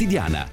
quotidiana.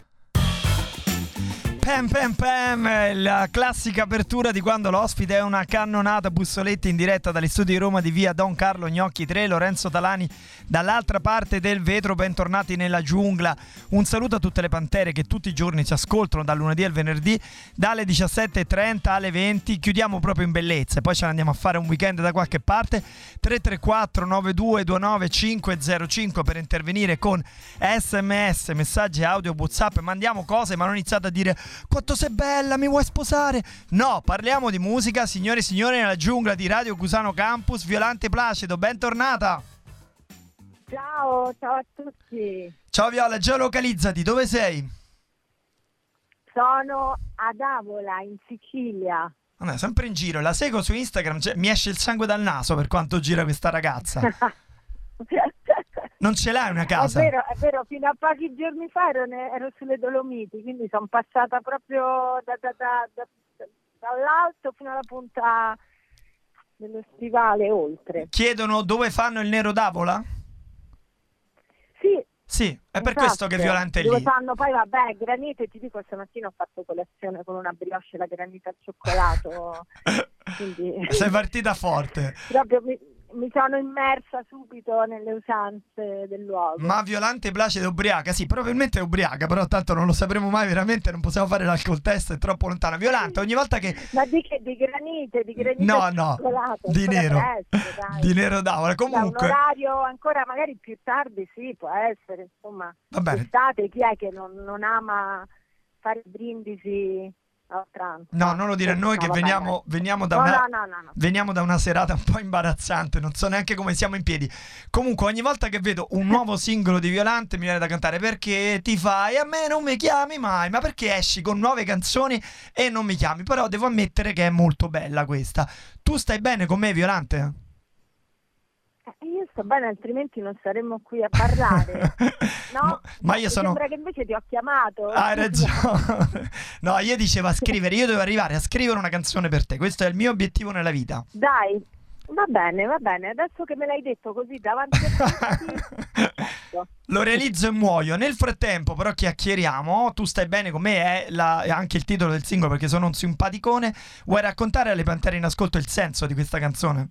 Pam pam pam, la classica apertura di quando l'ospite è una cannonata. Bussoletti in diretta dagli studi di Roma di via Don Carlo Gnocchi 3, Lorenzo Talani dall'altra parte del vetro. Bentornati nella giungla. Un saluto a tutte le pantere che tutti i giorni ci ascoltano dal lunedì al venerdì dalle 17.30 alle 20. Chiudiamo proprio in bellezza e poi ce ne andiamo a fare un weekend da qualche parte. 334 9229 505 per intervenire con SMS, messaggi audio, WhatsApp. Mandiamo cose, ma non iniziate a dire quanto sei bella, mi vuoi sposare? No, parliamo di musica, signore e signori, nella giungla di Radio Cusano Campus. Violante Placido, bentornata. Ciao a tutti. Ciao Viola, geolocalizzati, dove sei? Sono ad Avola, in Sicilia. Vabbè, sempre in giro, la seguo su Instagram, mi esce il sangue dal naso per quanto gira questa ragazza. Non ce l'hai una casa? È vero, fino a pochi giorni fa ero sulle Dolomiti, quindi sono passata proprio dall'alto fino alla punta dello stivale oltre. Chiedono dove fanno il Nero d'Avola? Sì, è per questo che Violante è lì. Dove fanno poi, vabbè, granite, ti dico, stamattina ho fatto colazione con una brioche, la granita al cioccolato. Quindi sei partita forte. Proprio mi sono immersa subito nelle usanze del luogo. Ma Violante Placido è ubriaca? Sì, probabilmente è ubriaca, però tanto non lo sapremo mai veramente, non possiamo fare l'alcol test, è troppo lontana. Violante, ogni volta che... Ma di granite no, di nero. Presto, di Nero d'Avola, comunque... Da un orario ancora magari più tardi, sì, può essere, insomma. Va bene. Estate, chi è che non ama fare brindisi? No, non lo dire a noi che veniamo da una serata un po' imbarazzante, non so neanche come siamo in piedi. Comunque ogni volta che vedo un nuovo singolo di Violante mi viene da cantare: perché ti fai, a me non mi chiami mai, ma perché esci con nuove canzoni e non mi chiami? Però devo ammettere che è molto bella questa. Tu stai bene con me, Violante? Io sto bene, altrimenti non saremmo qui a parlare. No? Ma io sono... Sembra che invece ti ho chiamato. Hai ragione. No, io dicevo a scrivere, io devo arrivare a scrivere una canzone per te. Questo è il mio obiettivo nella vita. Dai, va bene. Adesso che me l'hai detto così davanti a tutti, lo realizzo e muoio. Nel frattempo però chiacchieriamo. Tu stai bene con me, è anche il titolo del singolo, perché sono un simpaticone. Vuoi raccontare alle pantere in ascolto il senso di questa canzone?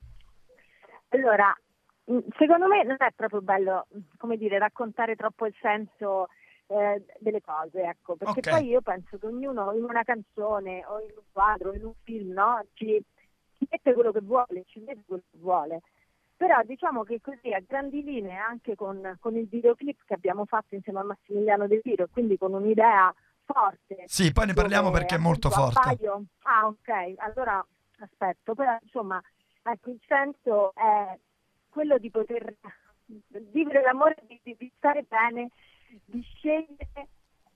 Allora, secondo me non è proprio bello, come dire, raccontare troppo il senso delle cose, ecco, perché poi io penso che ognuno in una canzone o in un quadro, in un film, no, ci mette quello che vuole, ci vede quello che vuole. Però diciamo che così a grandi linee, anche con il videoclip che abbiamo fatto insieme a Massimiliano De Viro, quindi con un'idea forte. Sì, poi ne parliamo perché è molto forte. Ah, ok, allora aspetto, però insomma... Ecco, il senso è quello di poter vivere l'amore, di stare bene, di scegliere,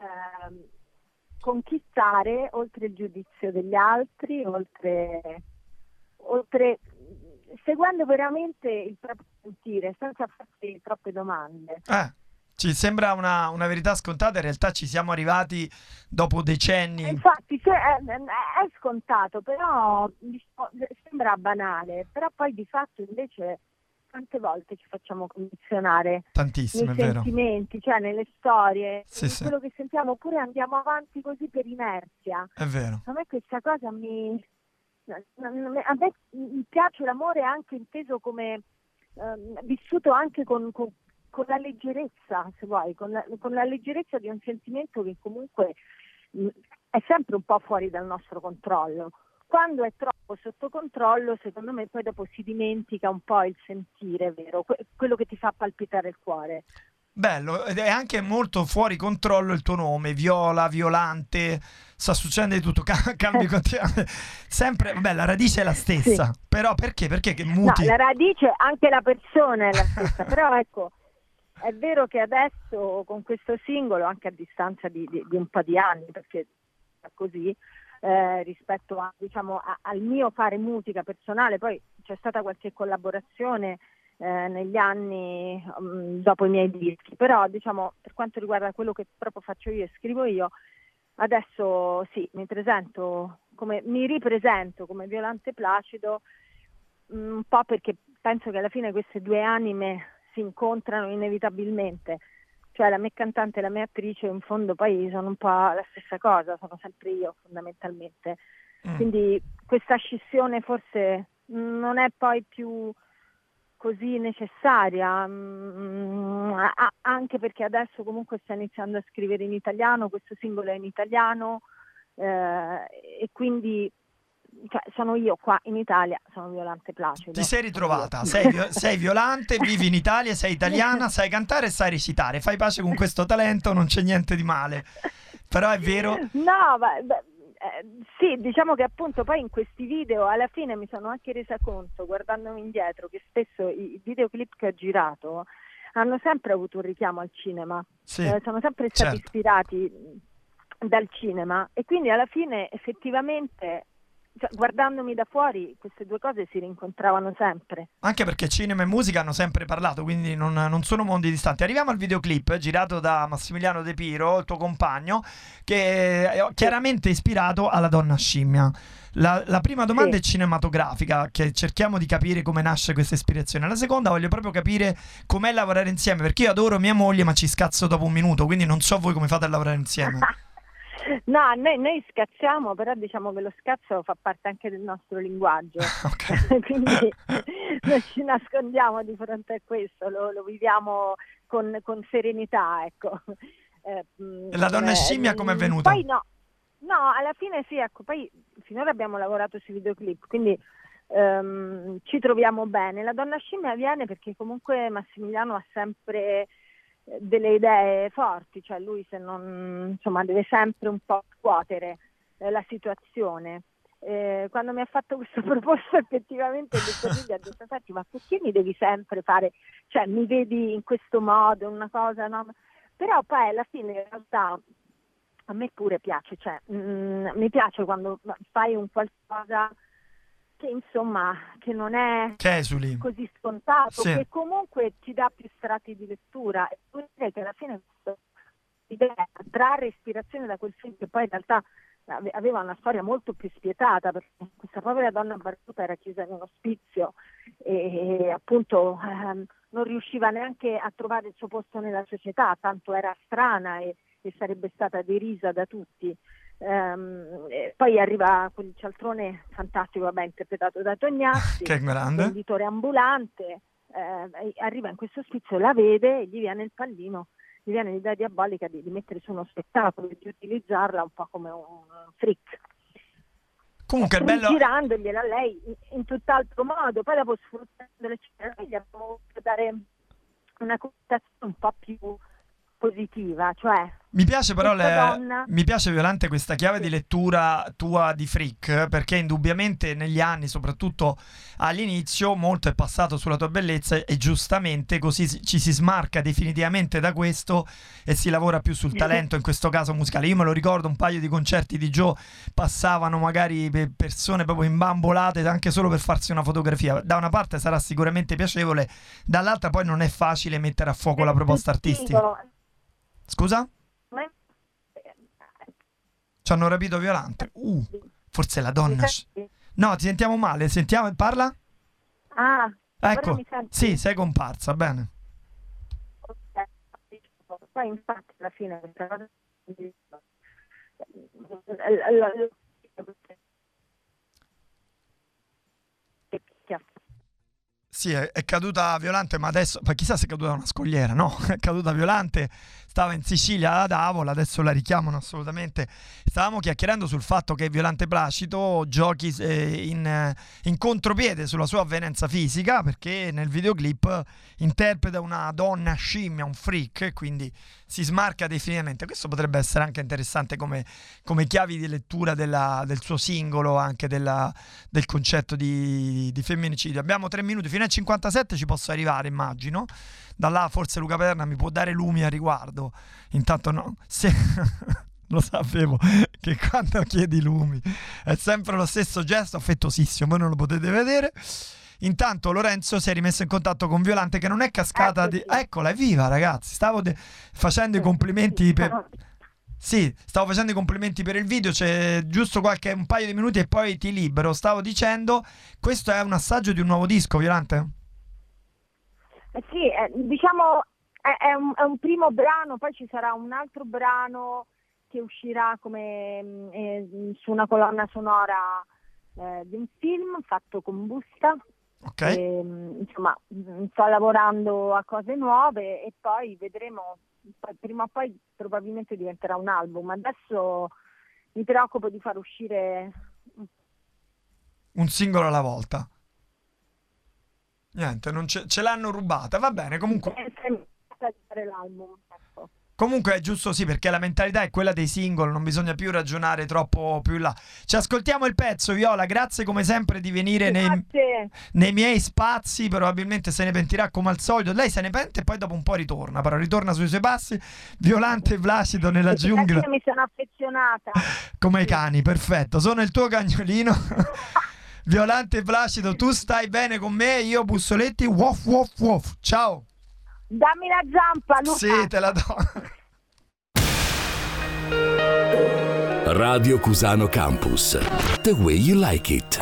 conquistare oltre il giudizio degli altri, oltre seguendo veramente il proprio sentire, senza farsi troppe domande. Ci sembra una verità scontata, in realtà ci siamo arrivati dopo decenni. Infatti è scontato, però sembra banale, però poi di fatto invece tante volte ci facciamo condizionare tantissimo, nei sentimenti, cioè nelle storie, quello che sentiamo, oppure andiamo avanti così per inerzia. È vero. A me questa cosa a me mi piace l'amore anche inteso come vissuto anche con la leggerezza, se vuoi, con la leggerezza di un sentimento che comunque è sempre un po' fuori dal nostro controllo. Quando è troppo sotto controllo, secondo me poi dopo si dimentica un po' il sentire, vero? Quello che ti fa palpitare il cuore. Bello, ed è anche molto fuori controllo il tuo nome, Viola, Violante, sta succedendo di tutto, cambi continuamente, sempre, vabbè, la radice è la stessa, sì. Però perché? Perché che muti? No, la radice, anche la persona è la stessa, però ecco, è vero che adesso con questo singolo, anche a distanza di un po' di anni, perché è così, rispetto a, diciamo, al mio fare musica personale, poi c'è stata qualche collaborazione negli anni dopo i miei dischi, però diciamo per quanto riguarda quello che proprio faccio io e scrivo io, adesso sì, mi ripresento come Violante Placido, un po' perché penso che alla fine queste due anime si incontrano inevitabilmente, cioè la mia cantante e la mia attrice in fondo poi sono un po' la stessa cosa, sono sempre io fondamentalmente. Quindi questa scissione forse non è poi più così necessaria, anche perché adesso comunque sto iniziando a scrivere in italiano, questo singolo è in italiano, e quindi sono io qua in Italia, sono Violante Placido. Ti sei ritrovata, sei Violante, vivi in Italia, sei italiana, sai cantare e sai recitare, fai pace con questo talento, non c'è niente di male, però è vero... No, sì, diciamo che appunto poi in questi video alla fine mi sono anche resa conto, guardandomi indietro, che spesso i videoclip che ho girato hanno sempre avuto un richiamo al cinema, sono sempre stati ispirati dal cinema, e quindi alla fine effettivamente, cioè, guardandomi da fuori, queste due cose si rincontravano sempre. Anche perché cinema e musica hanno sempre parlato, quindi non sono mondi distanti. Arriviamo al videoclip girato da Massimiliano De Piro, il tuo compagno, che è chiaramente ispirato alla Donna Scimmia. La prima domanda è cinematografica, che cerchiamo di capire come nasce questa ispirazione. La seconda voglio proprio capire com'è lavorare insieme, perché io adoro mia moglie ma ci scazzo dopo un minuto, quindi non so voi come fate a lavorare insieme. No, noi scazziamo, però diciamo che lo scazzo fa parte anche del nostro linguaggio. Quindi non ci nascondiamo di fronte a questo, lo viviamo con serenità, ecco. La Donna Scimmia come è venuta? Poi no, alla fine sì, ecco, poi finora abbiamo lavorato sui videoclip, quindi ci troviamo bene. La Donna Scimmia viene perché comunque Massimiliano ha sempre delle idee forti, cioè lui se non, insomma, deve sempre un po' scuotere la situazione. Quando mi ha fatto questo proposto effettivamente gli ha detto: senti, ma perché mi devi sempre fare, cioè mi vedi in questo modo, una cosa, no? Però poi alla fine in realtà a me pure piace, cioè mi piace quando fai un qualcosa che insomma che non è così scontato, che comunque ti dà più strati di lettura, e vuol dire che alla fine l'idea di trarre ispirazione da quel film, che poi in realtà aveva una storia molto più spietata, perché questa povera donna barbuta era chiusa in un ospizio e appunto non riusciva neanche a trovare il suo posto nella società, tanto era strana e sarebbe stata derisa da tutti. Poi arriva quel cialtrone fantastico, vabbè, interpretato da Tognazzi, che è grande, venditore ambulante, arriva in questo ospizio, la vede e gli viene il pallino, gli viene l'idea diabolica di mettere su uno spettacolo e di utilizzarla un po' come un freak. Comunque è bello, girandogliela a lei in tutt'altro modo. Poi dopo, sfruttando l'eccezionale, gli abbiamo voluto dare una connotazione un po' più positiva, cioè mi piace però mi piace, Violante, questa chiave di lettura tua di freak, perché indubbiamente negli anni, soprattutto all'inizio, molto è passato sulla tua bellezza e giustamente così ci si smarca definitivamente da questo e si lavora più sul talento, in questo caso musicale. Io me lo ricordo, un paio di concerti di Joe passavano magari persone proprio imbambolate anche solo per farsi una fotografia. Da una parte sarà sicuramente piacevole, dall'altra poi non è facile mettere a fuoco la proposta artistica. Scusa? Ci hanno rapito Violante. Forse la donna. No, ti sentiamo male. Sentiamo, parla? Ecco. Sì, sei comparsa, bene. Poi infatti alla fine questa cosa sì, è caduta Violante, ma adesso, chissà se è caduta una scogliera, no? È caduta Violante, stava in Sicilia ad Avola, adesso la richiamano assolutamente. Stavamo chiacchierando sul fatto che Violante Placido giochi in contropiede sulla sua avvenenza fisica, perché nel videoclip interpreta una donna scimmia, un freak, quindi si smarca definitivamente. Questo potrebbe essere anche interessante come chiavi di lettura del suo singolo, anche del concetto di femminicidio. Abbiamo 3 minuti, fino a 57 ci posso arrivare, immagino. Da là forse Luca Perna mi può dare lumi a riguardo. Intanto no, lo sapevo che quando chiedi lumi è sempre lo stesso gesto affettuosissimo, voi non lo potete vedere. Intanto Lorenzo si è rimesso in contatto con Violante, che non è cascata Eccola, è viva, ragazzi. Stavo facendo i complimenti stavo facendo i complimenti per il video. C'è giusto un paio di minuti e poi ti libero. Stavo dicendo, questo è un assaggio di un nuovo disco, Violante? Sì, diciamo È un primo brano, poi ci sarà un altro brano che uscirà come su una colonna sonora di un film fatto con Busta. Ok. Insomma, sto lavorando a cose nuove e poi vedremo, prima o poi probabilmente diventerà un album. Adesso mi preoccupo di far uscire Un singolo alla volta. Niente, non ce l'hanno rubata, va bene, comunque l'album, ecco. Comunque è giusto, sì, perché la mentalità è quella dei single, non bisogna più ragionare troppo più in là. Ci ascoltiamo il pezzo, Viola, grazie come sempre di venire nei miei spazi, probabilmente se ne pentirà come al solito. Lei se ne pente e poi dopo un po' ritorna, però ritorna sui suoi passi, Violante e Placido nella giungla. Mi sono affezionata. Come i cani, perfetto, sono il tuo cagnolino. Violante e Placido, tu stai bene con me, io Bussoletti, wof wof wof, ciao. Dammi la zampa, Luca. Sì, te la do. Radio Cusano Campus. The way you like it.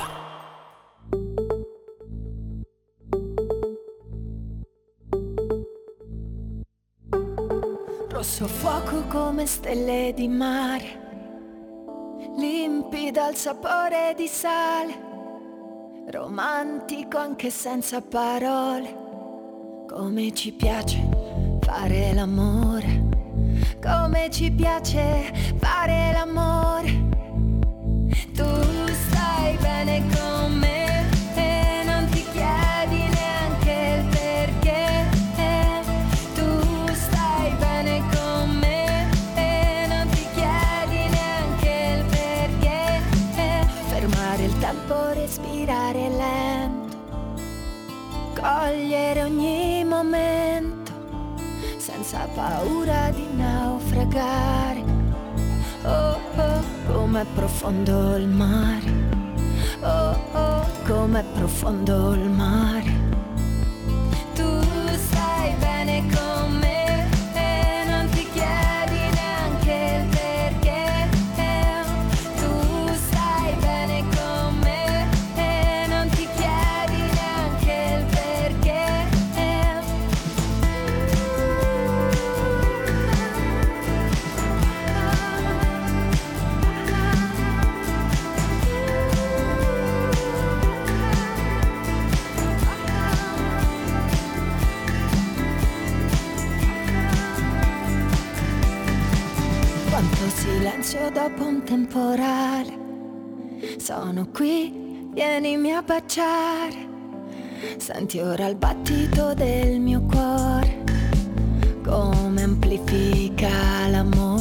Rosso fuoco come stelle di mare, limpido al sapore di sale, romantico anche senza parole. Come ci piace fare l'amore, come ci piace fare l'amore. Tu stai bene con me e non ti chiedi neanche il perché. Tu stai bene con me e non ti chiedi neanche il perché. Fermare il tempo, respirare lento, cogliere ogni momento senza paura di naufragare. Oh oh, com'è profondo il mare. Oh oh, com'è profondo il mare. Tu stai bene con me e non ti chiedi neanche il perché. Tu stai bene con me e non ti chiedi neanche il perché. Quanto silenzio dopo un temporale. Sono qui, vienimi a baciare. Senti ora il battito del mio cuore, come amplifica l'amore.